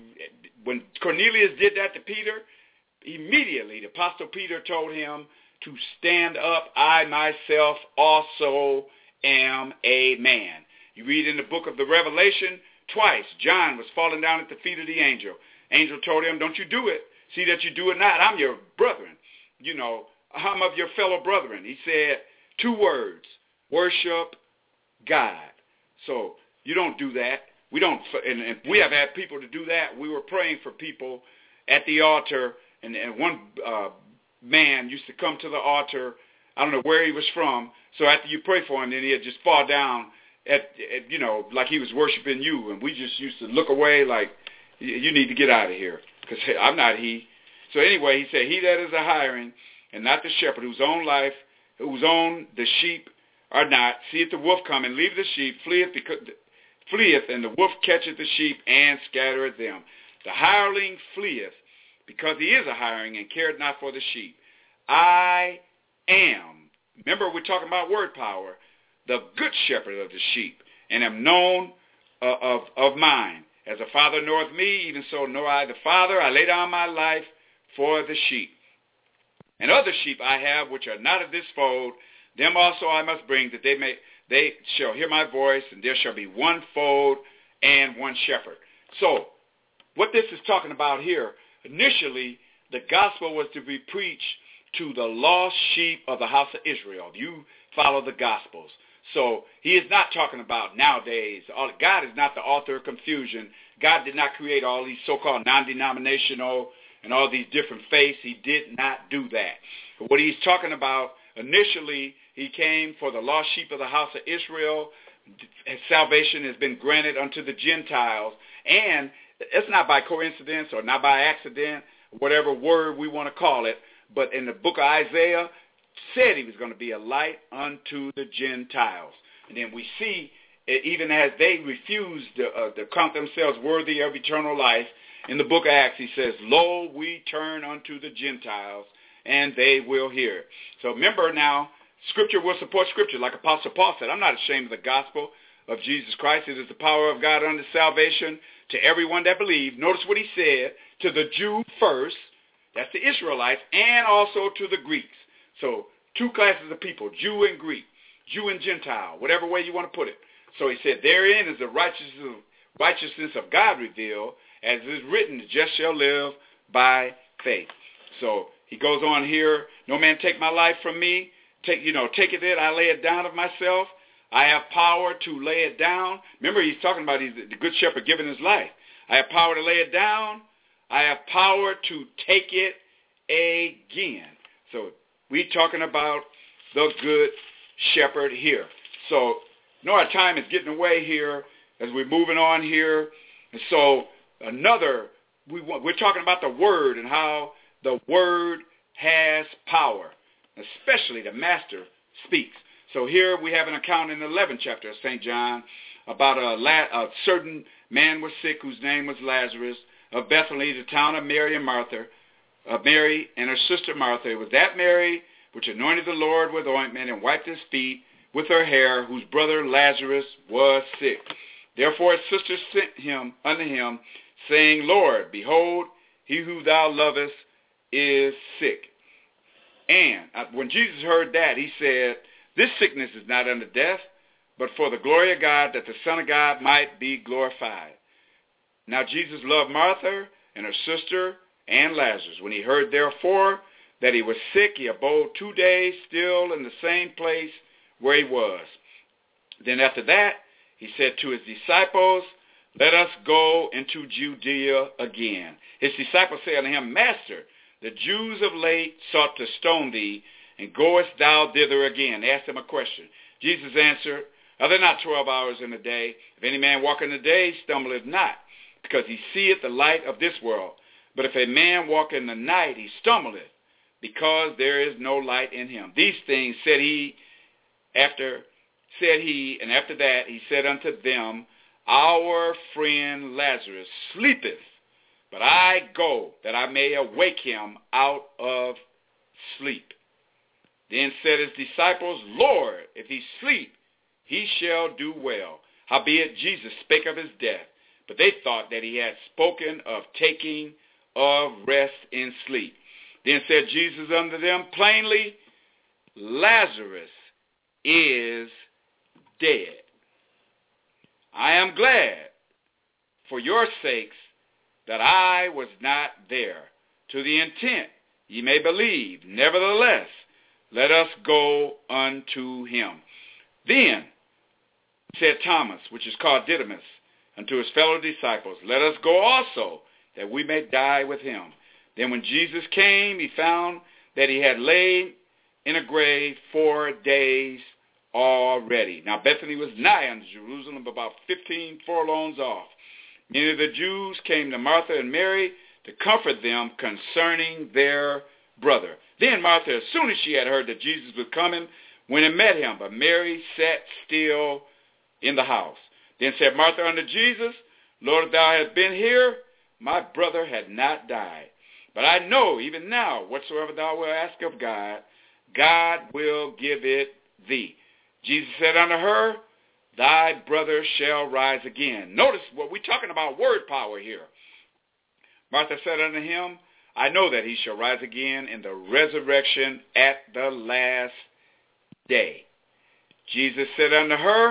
when Cornelius did that to Peter, immediately the Apostle Peter told him to stand up. I myself also am a man. You read in the book of the Revelation, twice John was falling down at the feet of the angel. Angel told him, don't you do it. See that you do it not. I'm your brethren. You know, I'm of your fellow brethren. He said two words, worship God. So you don't do that. We don't, and, and we have had people to do that. We were praying for people at the altar, and, and one uh, man used to come to the altar. I don't know where he was from. So after you pray for him, then he'd just fall down at, at you know, like he was worshiping you. And we just used to look away like, you need to get out of here, because hey, I'm not he. So anyway, he said, he that is a hiring and not the shepherd, whose own life, whose own the sheep are not, seeth the wolf come and leave the sheep, fleeth because... fleeth, and the wolf catcheth the sheep and scattereth them. The hireling fleeth, because he is a hireling, and careth not for the sheep. I am, remember we're talking about word power, the good shepherd of the sheep, and am known uh, of, of mine. As the Father knoweth me, even so know I the Father. I lay down my life for the sheep. And other sheep I have, which are not of this fold, them also I must bring, that they may... they shall hear my voice, and there shall be one fold and one shepherd. So what this is talking about here, initially the gospel was to be preached to the lost sheep of the house of Israel. You follow the gospels. So he is not talking about nowadays. God is not the author of confusion. God did not create all these so-called non-denominational and all these different faiths. He did not do that. But what he's talking about initially, He came for the lost sheep of the house of Israel. Salvation has been granted unto the Gentiles. And it's not by coincidence or not by accident, whatever word we want to call it. But in the book of Isaiah, said he was going to be a light unto the Gentiles. And then we see, even as they refused to, uh, to count themselves worthy of eternal life, in the book of Acts, he says, lo, we turn unto the Gentiles, and they will hear. So remember now, Scripture will support Scripture. Like Apostle Paul said, I'm not ashamed of the gospel of Jesus Christ. It is the power of God unto salvation to everyone that believes. Notice what he said, to the Jew first, that's the Israelites, and also to the Greeks. So two classes of people, Jew and Greek, Jew and Gentile, whatever way you want to put it. So he said, therein is the righteousness, righteousness of God revealed, as is written, the just shall live by faith. So he goes on here, no man take my life from me. Take, you know, take it in, I lay it down of myself. I have power to lay it down. Remember, he's talking about he's the good shepherd giving his life. I have power to lay it down. I have power to take it again. So we're talking about the good shepherd here. So, you know, our time is getting away here as we're moving on here. And so another, we want, we're talking about the word and how the word has power, especially the master speaks. So here we have an account in the eleventh chapter of Saint John about a, la- a certain man was sick whose name was Lazarus of Bethany, the town of Mary and Martha, uh, Mary and her sister Martha. It was that Mary which anointed the Lord with ointment and wiped his feet with her hair, whose brother Lazarus was sick. Therefore his sister sent him unto him, saying, Lord, behold, he who thou lovest is sick. And when Jesus heard that, he said, this sickness is not unto death, but for the glory of God, that the Son of God might be glorified. Now Jesus loved Martha and her sister and Lazarus. When he heard therefore that he was sick, he abode two days still in the same place where he was. Then after that, he said to his disciples, let us go into Judea again. His disciples said unto him, Master, the Jews of late sought to stone thee, and goest thou thither again? They asked him a question. Jesus answered, are there not twelve hours in a day? If any man walk in the day, stumbleth not, because he seeth the light of this world. But if a man walk in the night, he stumbleth, because there is no light in him. These things said he, after said he, and after that he said unto them, our friend Lazarus sleepeth, but I go that I may awake him out of sleep. Then said his disciples, Lord, if he sleep, he shall do well. Howbeit Jesus spake of his death, but they thought that he had spoken of taking of rest in sleep. Then said Jesus unto them plainly, Lazarus is dead. I am glad for your sakes that I was not there, to the intent ye may believe. Nevertheless, let us go unto him. Then said Thomas, which is called Didymus, unto his fellow disciples, let us go also, that we may die with him. Then when Jesus came, he found that he had laid in a grave four days already. Now Bethany was nigh unto Jerusalem, about fifteen furlongs off. Many of the Jews came to Martha and Mary to comfort them concerning their brother. Then Martha, as soon as she had heard that Jesus was coming, went and met him, but Mary sat still in the house. Then said Martha unto Jesus, Lord, if thou hadst been here, my brother had not died. But I know even now, whatsoever thou wilt ask of God, God will give it thee. Jesus said unto her, thy brother shall rise again. Notice what we're talking about, word power here. Martha said unto him, I know that he shall rise again in the resurrection at the last day. Jesus said unto her,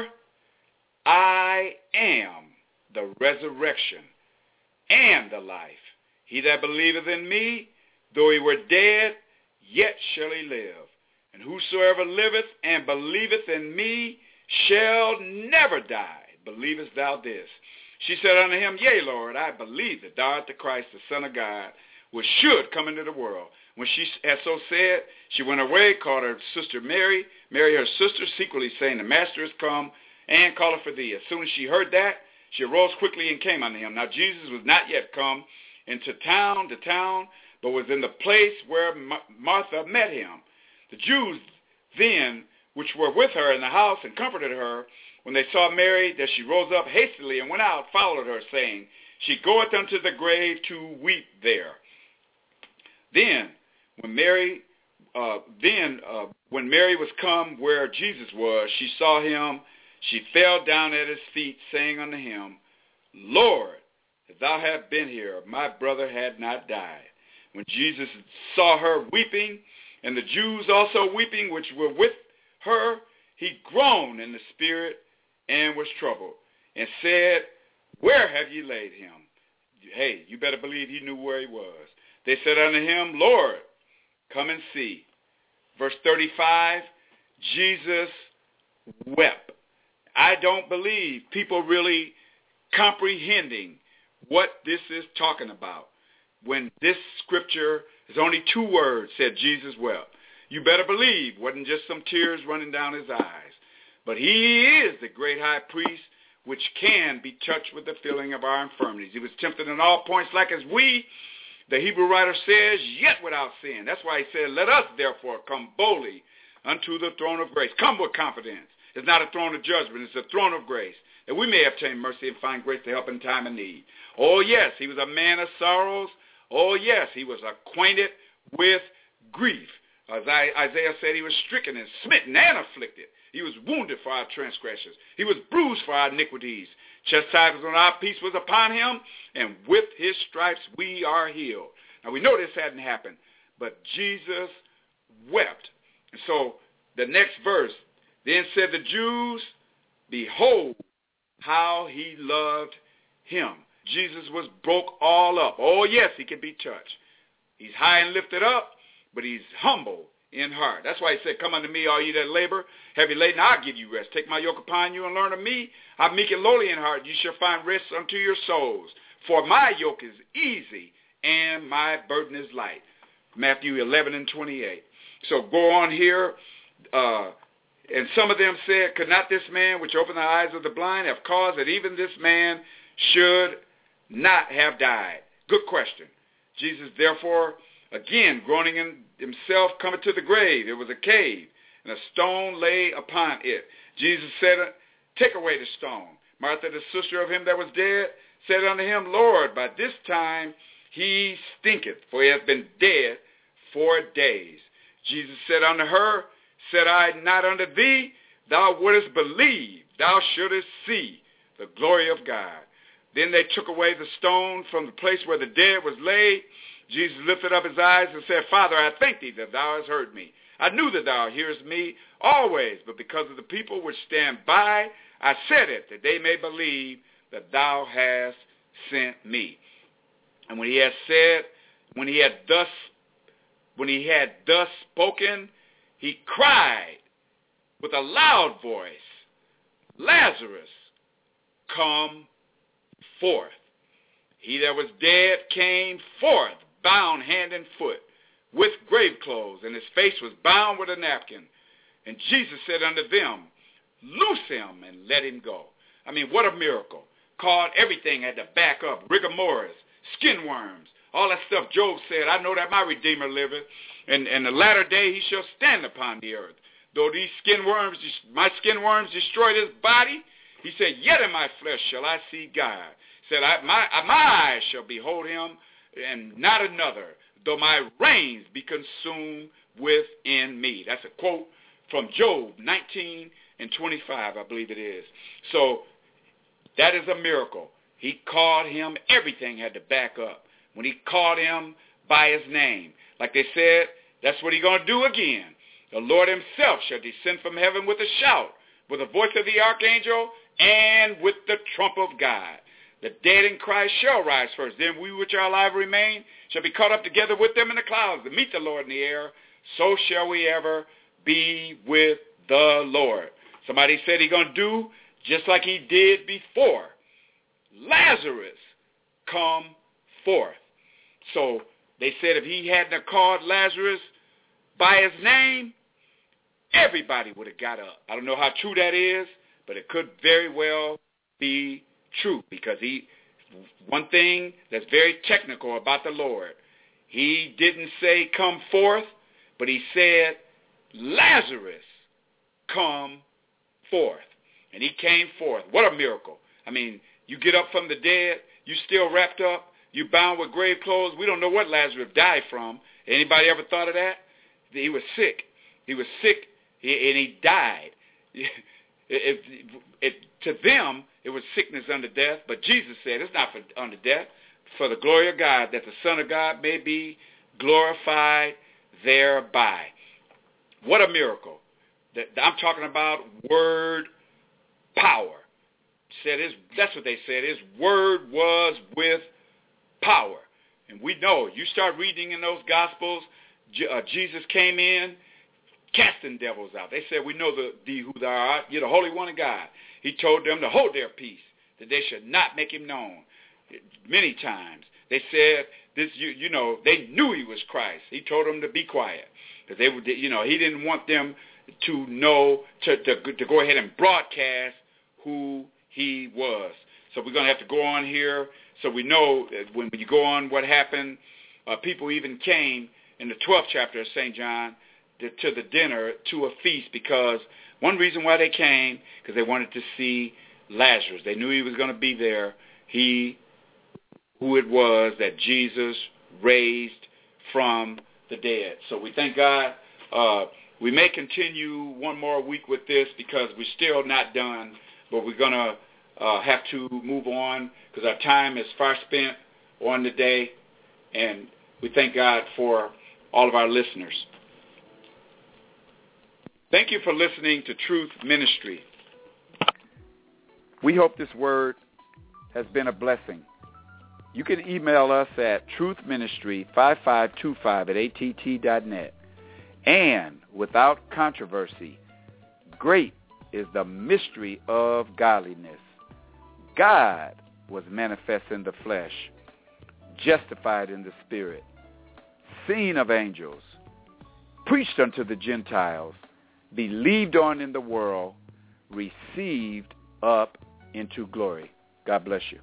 I am the resurrection and the life. He that believeth in me, though he were dead, yet shall he live. And whosoever liveth and believeth in me shall never die. Believest thou this? She said unto him, Yea, Lord, I believe that thou art the Christ, the Son of God, which should come into the world. When she had so said, she went away, called her sister Mary, Mary her sister, secretly saying, the master is come, and calleth for thee. As soon as she heard that, she arose quickly and came unto him. Now Jesus was not yet come into town, to town, but was in the place where Martha met him. The Jews then, which were with her in the house and comforted her, when they saw Mary, that she rose up hastily and went out, followed her, saying, she goeth unto the grave to weep there. Then, when Mary, uh, then uh, when Mary was come where Jesus was, she saw him. She fell down at his feet, saying unto him, Lord, if thou had been here, my brother had not died. When Jesus saw her weeping, and the Jews also weeping, which were with her, he groaned in the spirit and was troubled, and said, where have ye laid him? Hey, you better believe he knew where he was. They said unto him, Lord, come and see. Verse thirty-five, Jesus wept. I don't believe people really comprehending what this is talking about. When this scripture is only two words, said Jesus wept. You better believe it wasn't just some tears running down his eyes. But he is the great high priest, which can be touched with the feeling of our infirmities. He was tempted in all points like as we. The Hebrew writer says, yet without sin. That's why he said, let us therefore come boldly unto the throne of grace. Come with confidence. It's not a throne of judgment. It's a throne of grace, that we may obtain mercy and find grace to help in time of need. Oh, yes, he was a man of sorrows. Oh, yes, he was acquainted with grief. As Isaiah said, he was stricken and smitten and afflicted. He was wounded for our transgressions. He was bruised for our iniquities. Chastisement on our peace was upon him, and with his stripes we are healed. Now, we know this hadn't happened, but Jesus wept. And so the next verse, then said the Jews, behold how he loved him. Jesus was broke all up. Oh, yes, he can be touched. He's high and lifted up, but he's humble in heart. That's why he said, come unto me, all you that labor, heavy laden, I'll give you rest. Take my yoke upon you and learn of me. I'm meek and lowly in heart. You shall find rest unto your souls. For my yoke is easy and my burden is light. Matthew eleven and twenty-eight. So go on here. Uh, and some of them said, could not this man which opened the eyes of the blind have caused that even this man should not have died? Good question. Jesus, therefore, again, groaning in himself, cometh to the grave. It was a cave, and a stone lay upon it. Jesus said, take away the stone. Martha, the sister of him that was dead, said unto him, Lord, by this time he stinketh, for he hath been dead four days. Jesus said unto her, said I not unto thee, thou wouldest believe, thou shouldest see the glory of God. Then they took away the stone from the place where the dead was laid. Jesus lifted up his eyes and said, Father, I thank thee that thou hast heard me. I knew that thou hearest me always, but because of the people which stand by, I said it, that they may believe that thou hast sent me. And when he had said, when he had thus, when he had thus spoken, he cried with a loud voice, Lazarus, come forth. He that was dead came forth, bound hand and foot, with grave clothes, and his face was bound with a napkin. And Jesus said unto them, loose him and let him go. I mean, what a miracle. Called everything had to back up. Rigor mortis, skin worms, all that stuff Job said, I know that my Redeemer liveth, and in the latter day he shall stand upon the earth. Though these skin worms, my skin worms destroyed his body, he said, yet in my flesh shall I see God. He said, I, my, my eyes shall behold him, and not another, though my reins be consumed within me. That's a quote from Job nineteen and twenty-five, I believe it is. So that is a miracle. He called him, everything had to back up. When he called him by his name, like they said, that's what he's going to do again. The Lord himself shall descend from heaven with a shout, with the voice of the archangel, and with the trump of God. The dead in Christ shall rise first. Then we which are alive remain shall be caught up together with them in the clouds to meet the Lord in the air. So shall we ever be with the Lord. Somebody said he's going to do just like he did before. Lazarus, come forth. So They said if he hadn't called Lazarus by his name, everybody would have got up. I don't know how true that is, but it could very well be true, because he, one thing that's very technical about the Lord, he didn't say come forth, but he said, Lazarus, come forth. And he came forth. What a miracle. I mean, you get up from the dead, you still wrapped up, you bound with grave clothes. We don't know what Lazarus died from. Anybody ever thought of that? He was sick. He was sick, and he died. It, it, it, to them, it was sickness unto death, but Jesus said it's not for unto death, for the glory of God, that the Son of God may be glorified thereby. What a miracle. I'm talking about word power. Said his, that's what they said. His word was with power. And we know, you start reading in those Gospels, uh, Jesus came in casting devils out. They said, we know the, thee who thou art. You're the Holy One of God. He told them to hold their peace, that they should not make him known. Many times. They said, this, you, you know, they knew he was Christ. He told them to be quiet. Because they would, you know, he didn't want them to know, to, to, to go ahead and broadcast who he was. So we're going to have to go on here. So we know that when you go on what happened, uh, people even came in the twelfth chapter of Saint John to, to the dinner, to a feast, because one reason why they came, because they wanted to see Lazarus. They knew he was going to be there. He, who it was that Jesus raised from the dead. So we thank God. Uh, we may continue one more week with this because we're still not done, but we're going to uh, have to move on because our time is far spent on the day, and we thank God for all of our listeners. Thank you for listening to Truth Ministry. We hope this word has been a blessing. You can email us at truthministry five five two five at A T T dot net. And without controversy, great is the mystery of godliness. God was manifest in the flesh, justified in the spirit, seen of angels, preached unto the Gentiles, believed on in the world, received up into glory. God bless you.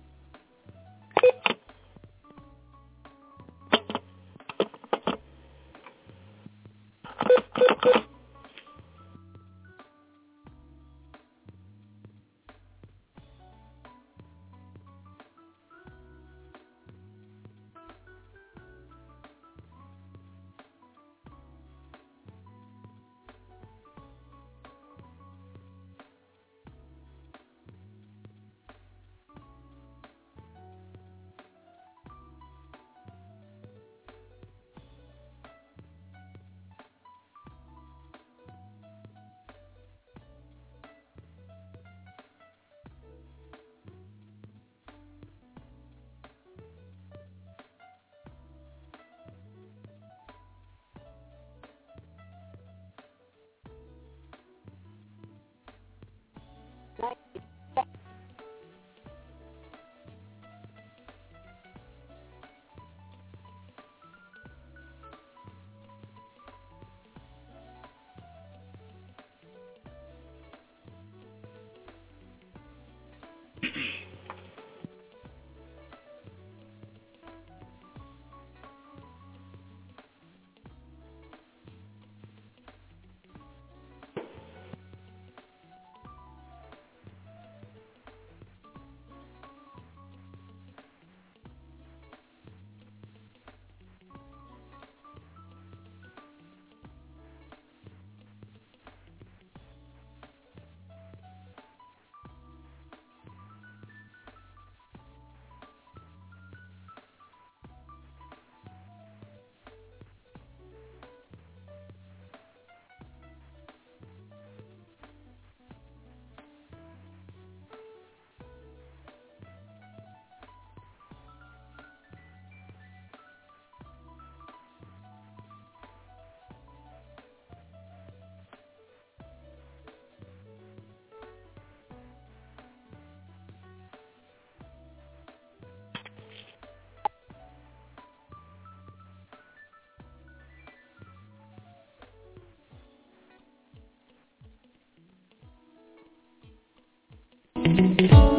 Radio.